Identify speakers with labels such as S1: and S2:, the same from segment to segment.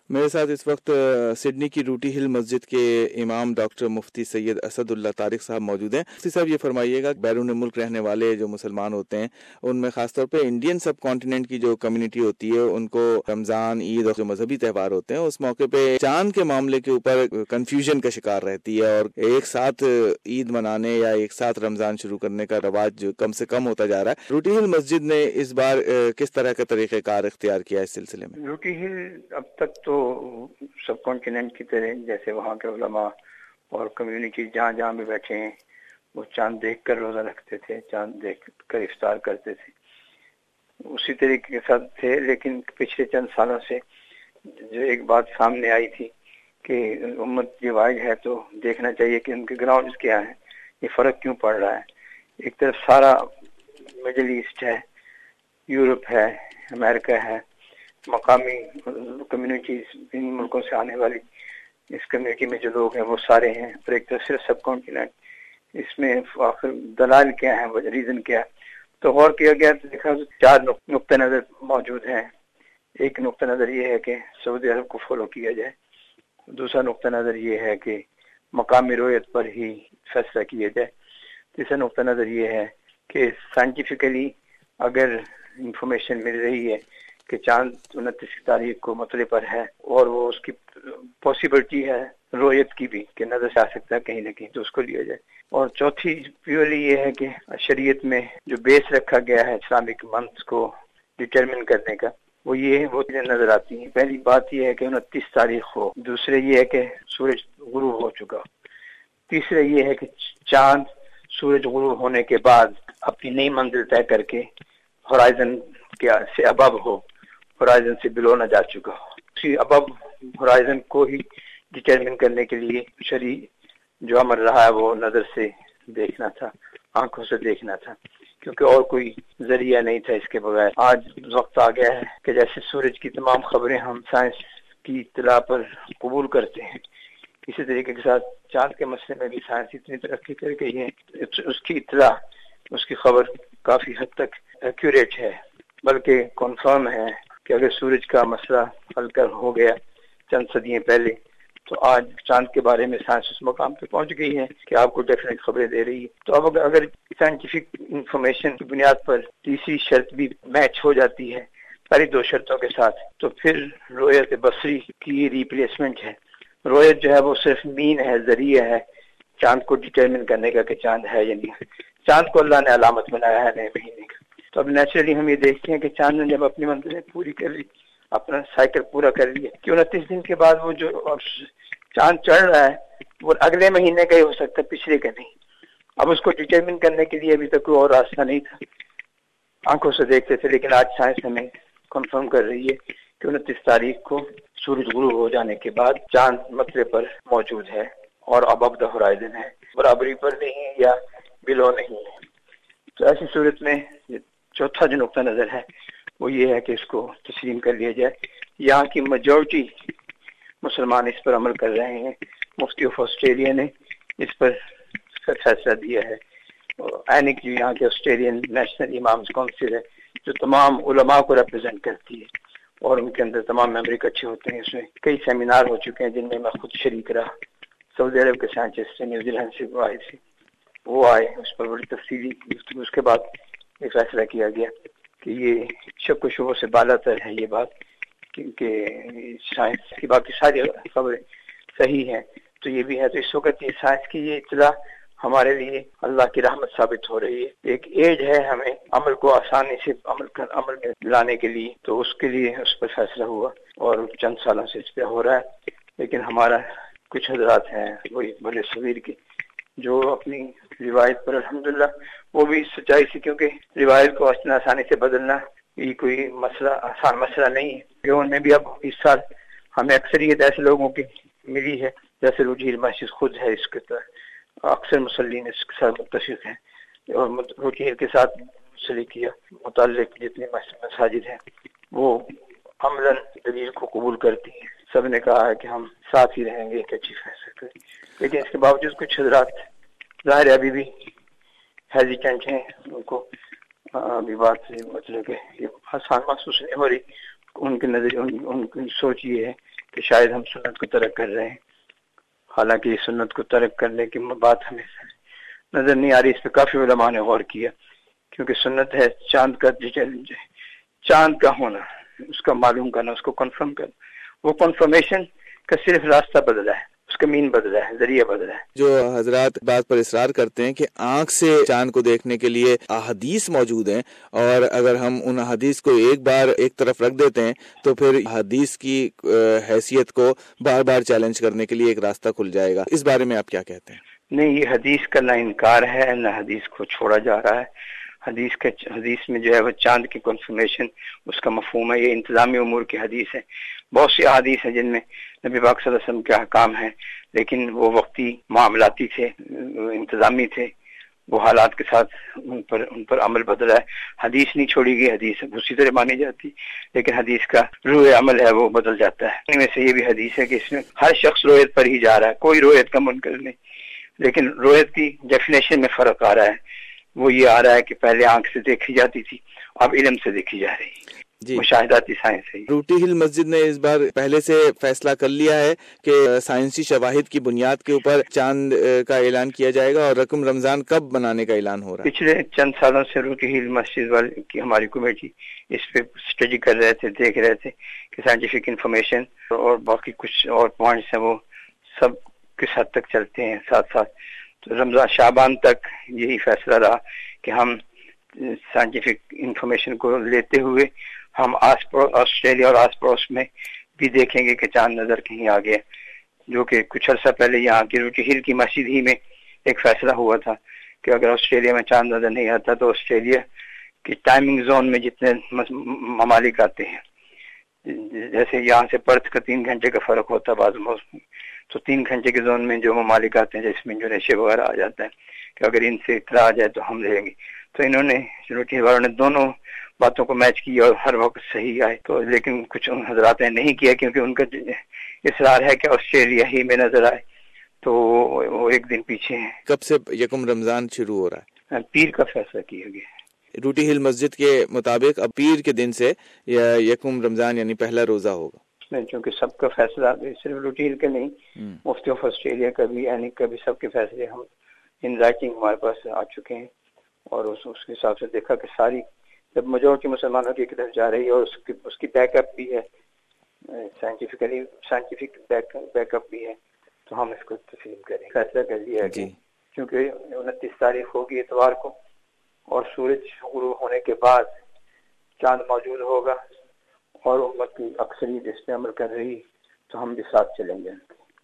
S1: मेरे साथ इस वक्त सिडनी की रूटी हिल मस्जिद के इमाम डॉक्टर मुफ्ती सैयद असदुल्ला तारिक साहब मौजूद हैं। मुफ्ती साहब, ये फरमाइएगा, बैरून मुल्क रहने वाले जो मुसलमान होते हैं उनमें खासतौर पे इंडियन सब कॉन्टिनेंट की जो कम्युनिटी होती है उनको रमज़ान, ईद और जो मजहबी त्यौहार होते हैं उस मौके पे चांद के मामले के ऊपर कन्फ्यूजन का शिकार रहती है और एक साथ ईद मनाने या एक साथ रमज़ान शुरू करने का रवाज कम से कम होता जा रहा है। रूटी हिल मस्जिद ने इस बार किस तरह का तरीक़ेकार इख्तियार किया इस सिलसिले में?
S2: रूटी हिल अब तक तो सब कॉन्टिनेंट की तरह जैसे वहाँ के उलमा और कम्युनिटी जहाँ जहाँ भी बैठे हैं वो चांद देख कर रोज़ा रखते थे, चांद देख कर इफ्तार करते थे, उसी तरीके के साथ थे। लेकिन पिछले चंद सालों से जो एक बात सामने आई थी कि उम्मत डिवाइड है तो देखना चाहिए कि उनके ग्राउंड्स क्या हैं, ये फ़र्क क्यों पड़ रहा है। एक तरफ सारा मिडिल ईस्ट है, यूरोप है, अमेरिका है, मकामी कम्युनिटीज इन मुल्कों से आने वाली इस कम्युनिटी में जो लोग हैं वो सारे हैं, और एक तरफ सिर्फ सब कॉन्टिनेंट। इसमें आखिर दलाल क्या है, रीज़न क्या है, तो गौर किया गया तो देखा तो 4 नुक्ते नज़र मौजूद हैं। एक नुक्ता नज़र ये है कि सऊदी अरब को फॉलो किया जाए, दूसरा नुक्ता नज़र ये है कि मकामी रोयत पर ही फैसला किया जाए, तीसरा नुक्ता नज़र ये है कि साइंटिफिकली अगर इंफॉर्मेशन मिल रही है कि चांद 29 तारीख को मतले पर है और वो उसकी पॉसिबिलिटी है रोयत की भी कि नजर से आ सकता है कहीं ना कहीं, तो उसको लिया जाए। और चौथी प्योरली ये है कि शरीयत में जो बेस रखा गया है इस्लामिक मंथ को डिटरमिन करने का, वो ये वो नजर आती है। पहली बात ये है कि 29 तारीख हो, दूसरे ये है कि सूरज गुरूब हो चुका, तीसरा ये है कि चांद सूरज गुरूब होने के बाद अपनी नई मंजिल तय करके होराइजन के से अबब हो, होराइजन से बिलो न जा चुका हो। उसी अबब होराइजन को ही डिटरमिन करने के लिए शरी जो अमल रहा है वो नज़र से देखना था, आंखों से देखना था, क्योंकि और कोई जरिया नहीं था इसके बगैर। आज वक्त आ गया है कि जैसे सूरज की तमाम खबरें हम साइंस की इत्तला पर कबूल करते हैं, इसी तरीके के साथ चांद के मसले में भी साइंस इतनी तरक्की कर गई है, उसकी इत्तला, उसकी खबर काफ़ी हद तक एक्यूरेट है, बल्कि कन्फर्म है कि अगर सूरज का मसला हल कर हो गया चंद सदियां पहले, तो आज चांद के बारे में साइंस उस मकाम पे पहुंच गई है कि आपको डेफिनेट खबरें दे रही है। तो अब अगर साइंटिफिक इंफॉर्मेशन की बुनियाद पर तीसरी शर्त भी मैच हो जाती है पहली 2 शर्तों के साथ, तो फिर रोयत बसरी की रिप्लेसमेंट है। रोयत जो है वो सिर्फ मीन है, जरिया है चांद को डिटरमिन करने का कि चांद है या नहीं। चांद को अल्लाह ने अलामत बनाया है नए महीने का, तो अब नेचुरली हम ये देखते हैं कि चांद ने जब अपनी मंजिलें पूरी कर ली, अपना साइकिल पूरा कर लिया, कि 29 दिन के बाद वो जो चांद चढ़ रहा है वो अगले महीने का ही हो सकता है, पिछले का नहीं। अब उसको डिटरमिन करने के लिए अभी तक कोई और रास्ता नहीं था, आंखों से देखते थे, लेकिन आज साइंस हमें कंफर्म कर रही है कि 29 तारीख को सूरज गुरूब हो जाने के बाद चांद मतले पर मौजूद है और अबब द होराइजन है, बराबरी पर नहीं है या बिलो नहीं है। तो ऐसी सूरत में चौथा जो नुक्ता नजर है वो ये है कि इसको तस्लीम कर लिया जाए। यहाँ की मेजॉरिटी मुसलमान इस पर अमल कर रहे हैं। मुफ्ती ऑफ ऑस्ट्रेलिया ने इस पर फैसला दिया है। एनिक जो यहाँ के ऑस्ट्रेलियन नेशनल इमाम्स काउंसिल है, जो तमाम उलमा को रिप्रेजेंट करती है और उनके अंदर तमाम मेंबर इकट्ठे होते हैं। इसमें कई सेमिनार हो चुके हैं जिनमें मैं खुद शरीक रहा। सऊदी अरब के साइंटिस्ट से, न्यूजीलैंड से आए थे, वो आए, उस पर बड़ी तफसीली गुफ्तगू। उसके बाद ये फैसला किया गया कि ये शक व शुबों से बालातर है ये बात, क्योंकि साइंस की बाकी सारी खबरें सही हैं, तो ये भी है। तो इस वक्त ये साइंस की ये इत्तला हमारे लिए अल्लाह की रहमत साबित हो रही है। एक एज है हमें अमल को आसानी से अमल में लाने के लिए, तो उसके लिए उस पर फैसला हुआ और चंद सालों से इस पर हो रहा है। लेकिन हमारा कुछ हजरात हैं वही बड़े सवीर के, जो अपनी रिवायत पर अल्हम्दुलिल्लाह, वो भी सच्चाई से, क्योंकि रिवायत को आसानी से बदलना ये कोई मसला आसान मसला नहीं है। कि उनमें भी अब इस साल हमें अक्सरियत ऐसे लोगों की मिली है, जैसे रूटी हिल मस्जिद खुद है, इसके अक्सर मुसल्लीन इसके साथ मुत्तफिक हैं और रूटी हिल के साथ सलीकिया मुताल्लिक जितनी मसाजिद हैं वो अमलन दलील को कबूल करती हैं। सब ने कहा है कि हम साथ ही रहेंगे, एक अच्छी फैसला करें। लेकिन इसके बावजूद कुछ हजरात ज़ाहिर अभी भी हेजिटेंट हैं, उनको अभी बात से मतलब कि आसान महसूस नहीं हो रही। उनकी नजर उनकी सोच ये है کہ شاید ہم سنت کو ترک کر رہے ہیں، حالانکہ یہ سنت کو ترک کرنے کی بات ہمیں نظر نہیں آ رہی. اس پہ کافی علماء نے غور کیا، کیونکہ سنت ہے چاند کا ہونا، اس کا معلوم کرنا، اس کو کنفرم کرنا. وہ کنفرمیشن کا صرف راستہ بدلا ہے، اس کا مین بدلا ہے، ذریعہ بدلا ہے.
S1: جو حضرات بات پر اصرار کرتے ہیں کہ آنکھ سے چاند کو دیکھنے کے لیے احادیث موجود ہیں، اور اگر ہم ان احادیث کو ایک بار ایک طرف رکھ دیتے ہیں تو پھر حدیث کی حیثیت کو بار بار چیلنج کرنے کے لیے ایک راستہ کھل جائے گا، اس بارے میں آپ کیا کہتے ہیں؟
S2: نہیں، یہ حدیث کا نہ انکار ہے نہ حدیث کو چھوڑا جا رہا ہے. حدیث میں جو ہے وہ چاند کی کنفرمیشن اس کا مفہوم ہے. یہ انتظامی امور کی حدیث ہے. بہت سی احادیث ہیں جن میں نبی پاک صلی اللہ علیہ وسلم کے احکام ہیں، لیکن وہ وقتی معاملاتی تھے، انتظامی تھے. وہ حالات کے ساتھ ان پر عمل بدلا ہے. حدیث نہیں چھوڑی گئی، حدیث اسی طرح مانی جاتی، لیکن حدیث کا روح عمل ہے وہ بدل جاتا ہے. ان میں سے یہ بھی حدیث ہے کہ اس میں ہر شخص روایت پر ہی جا رہا ہے، کوئی روایت کا منکر نہیں، لیکن روایت کی ڈیفینیشن میں فرق آ رہا ہے. وہ یہ آ رہا ہے کہ پہلے آنکھ سے دیکھی جاتی تھی، اب علم سے دیکھی جا رہی ہے. مشاہداتی سائنس ہے.
S1: روٹی ہل مسجد نے اس بار پہلے سے فیصلہ کر لیا ہے کہ سائنسی شواہد کی بنیاد کے اوپر چاند کا اعلان کیا جائے گا، اور رقم رمضان کب بنانے کا اعلان ہو رہا ہے؟
S2: پچھلے چند سالوں سے روٹی ہل مسجد والے کی ہماری کمیٹی اس پہ اسٹڈی کر رہے تھے، دیکھ رہے تھے کہ سائنٹیفک انفارمیشن اور باقی کچھ اور پوائنٹس ہیں وہ سب کس حد تک چلتے ہیں ساتھ ساتھ. تو رمضان شعبان تک یہی فیصلہ رہا کہ ہم سائنٹیفک انفارمیشن کو لیتے ہوئے ہم آسٹریلیا اور آس پڑوس میں بھی دیکھیں گے کہ چاند نظر کہیں آ گیا. جو کہ کچھ عرصہ پہلے یہاں کی روٹی ہل کی مسجد ہی میں ایک فیصلہ ہوا تھا کہ اگر آسٹریلیا میں چاند نظر نہیں آتا تو آسٹریلیا کی ٹائمنگ زون میں جتنے ممالک آتے ہیں، جیسے یہاں سے پرتھ کا 3 گھنٹے کا فرق ہوتا ہے بعض موسم، تو 3 گھنٹے کے زون میں جو ممالک آتے ہیں جس میں انڈونیشیا وغیرہ آ جاتا ہے کہ اگر ان سے اطلاع آ جائے تو ہم لیں گے. تو انہوں نے روٹی والوں نے دونوں باتوں کو میچ کیا اور ہر وقت صحیح آئے. تو لیکن کچھ ان حضرات نے نہیں کیا کیونکہ ان کا اصرار ہے کہ آسٹریلیا ہی میں نظر آئے، تو وہ ایک دن پیچھے ہیں.
S1: کب سے یکم رمضان شروع ہو رہا ہے؟
S2: پیر کا فیصلہ کیا گیا.
S1: روٹی ہل مسجد کے مطابق اب پیر کے دن سے یکم رمضان یعنی پہلا روزہ ہوگا.
S2: چونکہ سب کا فیصلہ صرف روٹی ہل کا نہیں، مفتی آف آسٹریلیا کا بھی، یعنی کبھی سب کے فیصلے ہم ان رائٹنگ ہمارے پاس آ چکے ہیں، اور اس کے حساب سے دیکھا کہ ساری جب میجورٹی مسلمانوں کی طرف جا رہی ہے اور اس کی بیک اپ بھی ہے، سائنٹیفک بیک اپ بھی ہے، تو ہم اس کو تسلیم کریں. فیصلہ کر لیا ہے کہ کیونکہ 29 تاریخ ہوگی اتوار کو، اور سورج غروب ہونے کے بعد چاند موجود ہوگا اور امت کی اکثریت اس پہ عمل کر رہی، تو ہم بھی ساتھ چلیں گے.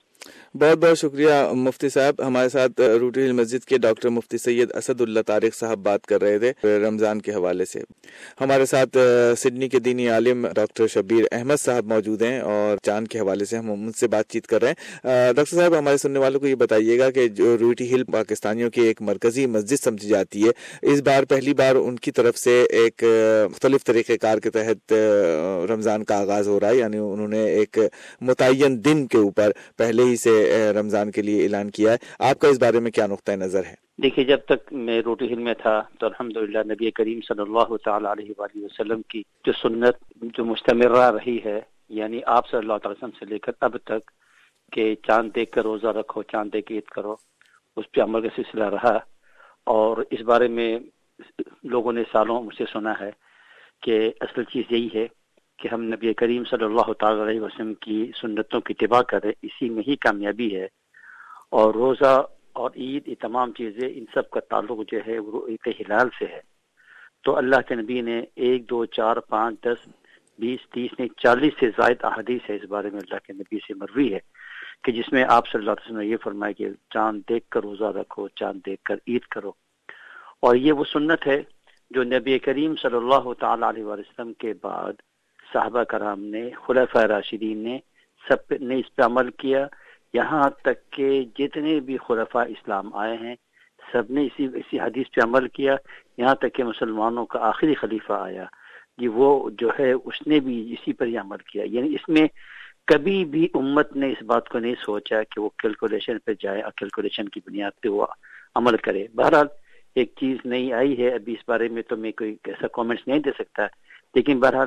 S1: بہت بہت شکریہ مفتی صاحب. ہمارے ساتھ روٹی ہل مسجد کے ڈاکٹر مفتی سید اسد اللہ طارق صاحب بات کر رہے تھے رمضان کے حوالے سے. ہمارے ساتھ سڈنی کے دینی عالم ڈاکٹر شبیر احمد صاحب موجود ہیں، اور چاند کے حوالے سے ہم ان سے بات چیت کر رہے ہیں. ڈاکٹر صاحب، ہمارے سننے والوں کو یہ بتائیے گا کہ جو روٹی ہل پاکستانیوں کی ایک مرکزی مسجد سمجھی جاتی ہے، اس بار پہلی بار ان کی طرف سے ایک مختلف طریقہ کار کے تحت رمضان کا آغاز ہو رہا ہے، یعنی انہوں نے ایک متعین دن کے اوپر پہلے ہی سے رمضان کے لیے اعلان کیا ہے. آپ کا اس بارے میں کیا نقطہ نظر ہے؟
S3: دیکھیے، جب تک میں روٹی ہل میں تھا تو الحمدللہ نبی کریم صلی اللہ تعالی علیہ وآلہ وسلم کی جو سنت جو مستمرہ رہی ہے، یعنی آپ صلی اللہ علیہ وسلم سے لے کر اب تک کہ چاند دیکھ کر روزہ رکھو، چاند دیکھ کے عید کرو، اس پہ عمل کا سلسلہ رہا. اور اس بارے میں لوگوں نے سالوں مجھ سے سنا ہے کہ اصل چیز یہی ہے کہ ہم نبی کریم صلی اللہ تعالی علیہ وسلم کی سنتوں کی اتباع کریں، اسی میں ہی کامیابی ہے. اور روزہ اور عید، یہ تمام چیزیں، ان سب کا تعلق جو ہے وہ ایک ہلال سے ہے. تو اللہ کے نبی نے 1 2 4 5 10 20 30 نہیں 40 سے زائد احادیث ہے اس بارے میں اللہ کے نبی سے مروی ہے کہ جس میں آپ صلی اللہ علیہ وسلم نے یہ فرمایا کہ چاند دیکھ کر روزہ رکھو، چاند دیکھ کر عید کرو. اور یہ وہ سنت ہے جو نبی کریم صلی اللہ تعالی علیہ وسلم کے بعد صحابہ کرام نے، خلفائے راشدین نے، سب نے اس پہ عمل کیا. یہاں تک کہ جتنے بھی خلفاء اسلام آئے ہیں سب نے اسی حدیث پہ عمل کیا، یہاں تک کہ مسلمانوں کا آخری خلیفہ آیا کہ وہ جو ہے اس نے بھی اسی پر ہی عمل کیا. یعنی اس میں کبھی بھی امت نے اس بات کو نہیں سوچا کہ وہ کیلکولیشن پہ جائے اور کیلکولیشن کی بنیاد پہ وہ عمل کرے. بہرحال ایک چیز نہیں آئی ہے ابھی اس بارے میں، تو میں کوئی ایسا کامنٹس نہیں دے سکتا، لیکن بہرحال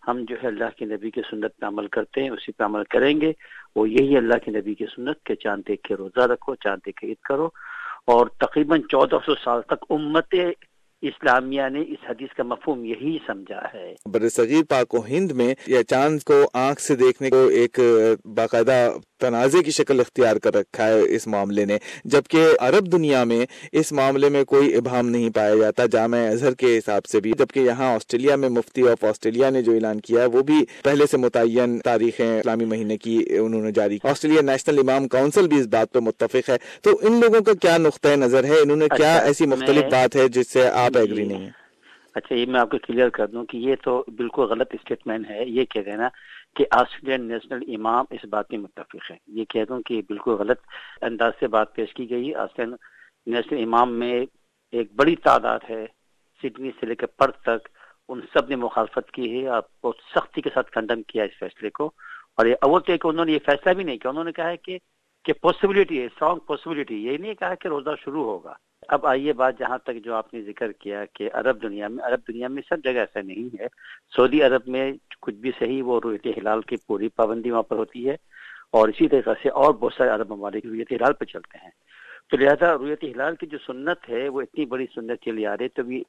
S3: ہم جو ہے اللہ کے نبی کی سنت پہ عمل کرتے ہیں اسی پہ عمل کریں گے. وہ یہی اللہ کے نبی کی سنت کہ چاند دیکھ کے روزہ رکھو، چاند دیکھ کے عید کرو. اور تقریباً 1400 سال تک امت اسلامیہ نے اس حدیث کا مفہوم یہی سمجھا ہے.
S1: برصغیر پاک و ہند میں یا چاند کو آنکھ سے دیکھنے کو ایک باقاعدہ تنازع کی شکل اختیار کر رکھا ہے اس معاملے نے، جبکہ عرب دنیا میں اس معاملے میں کوئی ابہام نہیں پایا جاتا جامع ازہر کے حساب سے بھی. جبکہ یہاں آسٹریلیا میں مفتی آف آسٹریلیا نے جو اعلان کیا ہے وہ بھی پہلے سے متعین تاریخیں اسلامی مہینے کی انہوں نے جاری کی. آسٹریلیا نیشنل امام کونسل بھی اس بات پہ متفق ہے. تو ان لوگوں کا کیا نقطۂ نظر ہے؟ انہوں نے کیا ایسی مختلف بات ہے جس سے آپ ایگری نہیں ہیں؟
S3: اچھا، یہ میں آپ کو کلیئر کر دوں کہ یہ تو بالکل غلط اسٹیٹمنٹ ہے. یہ کہہ دینا کہ آسٹریلین نیشنل امام اس بات میں متفق ہے، یہ کہہ دوں کہ بالکل غلط انداز سے بات پیش کی گئی. آسٹریلین نیشنل امام میں ایک بڑی تعداد ہے، سڈنی سے لے کر پرتھ تک، ان سب نے مخالفت کی ہے اور بہت سختی کے ساتھ کنڈم کیا اس فیصلے کو. اور یہ اول کہ انہوں نے یہ فیصلہ بھی نہیں کیا، انہوں نے کہا ہے کہ پاسبلٹی ہے، اسٹرانگ پاسبلٹی. یہ نہیں کہا کہ روزہ شروع ہوگا. اب آئیے بات جہاں تک جو آپ نے ذکر کیا کہ عرب دنیا میں سب جگہ ایسا نہیں ہے. سعودی عرب میں کچھ بھی صحیح، وہ رؤیت ہلال کی پوری پابندی وہاں پر ہوتی ہے، اور اسی طریقے سے اور بہت سارے عرب ممالک رؤیت ہلال پہ چلتے ہیں. تو لہذا رؤیت ہلال کی جو سنت ہے وہ اتنی بڑی سنت چلی آ رہی، تو بھی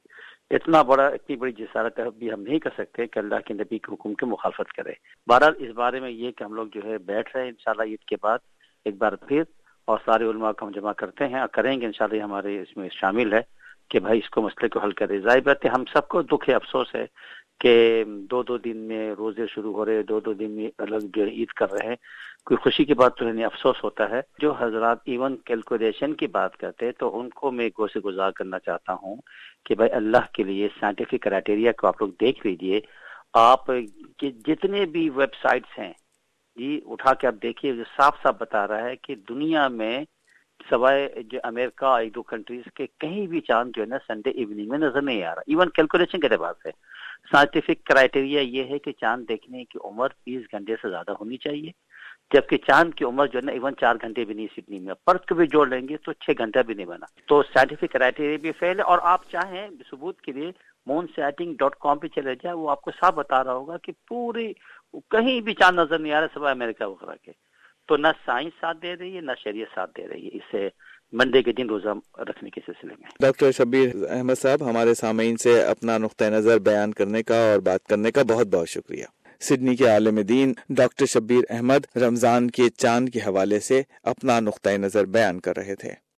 S3: اتنی بڑی جسارت بھی ہم نہیں کر سکتے کہ اللہ کے نبی کے حکم کی مخالفت کرے. بہرحال اس بارے میں یہ کہ ہم لوگ جو ہے بیٹھ رہے ہیں انشاءاللہ عید کے بعد ایک بار پھر، اور سارے علماء کو ہم جمع کرتے ہیں اور کریں گے انشاءاللہ. یہ ہمارے اس میں شامل ہے کہ بھائی اس کو مسئلے کو حل کرے. ظاہر بات ہے ہم سب کو دکھ ہے، افسوس ہے کہ 2 دن میں روزے شروع ہو رہے، 2 دن میں الگ جو عید کر رہے ہیں. کوئی خوشی کی بات تو نہیں، افسوس ہوتا ہے. جو حضرات ایون کیلکولیشن کی بات کرتے ہیں تو ان کو میں گوش گزار کرنا چاہتا ہوں کہ بھائی اللہ کے لیے سائنٹیفک کرائٹیریا کو آپ لوگ دیکھ لیجئے. آپ جتنے بھی ویب سائٹس ہیں جی اٹھا کے آپ دیکھیے، جو صاف صاف بتا رہا ہے کہ دنیا میں سوائے جو امریکہ اور 1-2 کنٹریز کے کہیں بھی چاند جو ہے نا سنڈے ایوننگ میں نظر نہیں آ رہا. ایون کیلکولیشن کے اعتبار سے سائنٹیفک کرائٹیریا یہ ہے کہ چاند دیکھنے کی عمر 30 گھنٹے سے زیادہ ہونی چاہیے، جبکہ چاند کی عمر جو ہے نا ایون 4 گھنٹے بھی نہیں سڈنی میں. پرتھ کو بھی جوڑ لیں گے تو 6 گھنٹہ بھی نہیں بنا. تو سائنٹیفک کرائٹیریا بھی فیل ہے. اور آپ چاہیں ثبوت کے لیے moonsighting.com پہ چلے جائیں، وہ آپ کو صاف بتا رہا ہوگا کہ پوری کہیں بھی چاند نظر نہیں آ رہا سوائے امریکہ وغیرہ کے. تو نہ سائنس ساتھ دے رہی ہے نہ شریعت ساتھ دے رہی ہے اس سے منڈے کے دن روزہ رکھنے کے سلسلے میں.
S1: ڈاکٹر شبیر احمد صاحب، ہمارے سامعین سے اپنا نقطۂ نظر بیان کرنے کا اور بات کرنے کا بہت بہت شکریہ. سڈنی کے عالم دین ڈاکٹر شبیر احمد رمضان کے چاند کے حوالے سے اپنا نقطۂ نظر بیان کر رہے تھے.